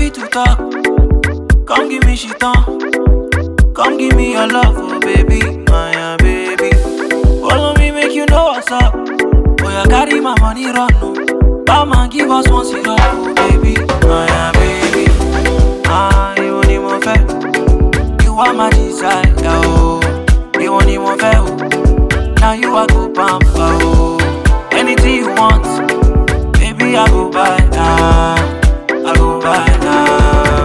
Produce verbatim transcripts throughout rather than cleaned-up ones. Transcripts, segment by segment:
happy to talk. Come give me shit on. Come give me your love, oh baby, my uh, baby. Follow me, make you know what's up. Boy, I carry my money run, no. Batman, give us one zero, oh baby, my uh, baby. Ah, you want him on fair. You are my desire, oh. You want him on fair, oh. Now you are go pamper, oh. Anything you want, baby, I go buy, ah. I go buy, ah.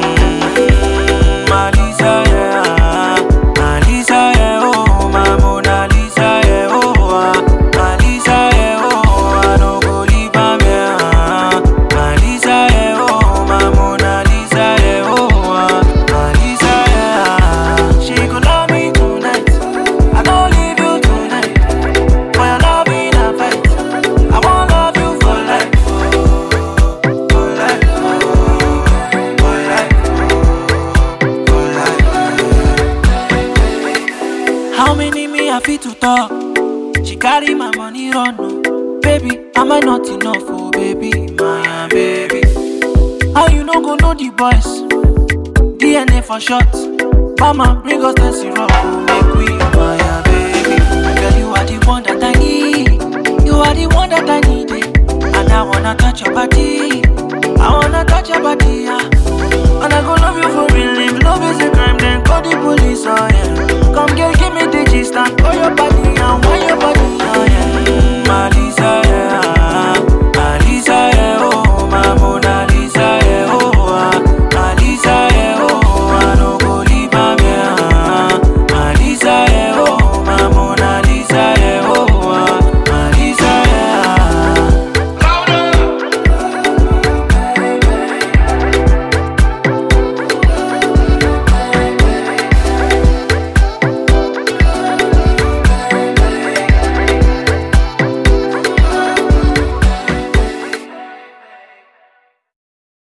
How many me happy to talk? She carry my money run, no. Baby, am I not enough, oh baby, my uh, baby? How you no go know the boys? D N A for short. Mama, bring us the syrup, oh, make we, my uh, baby. Girl, you are the one that I need. You are the one that I need, eh? And I wanna touch your body. I wanna touch your body, yeah. And I go love you for real. If love is a crime, then call the police, oh yeah. Come girl, give me the gist and call your body and why your body.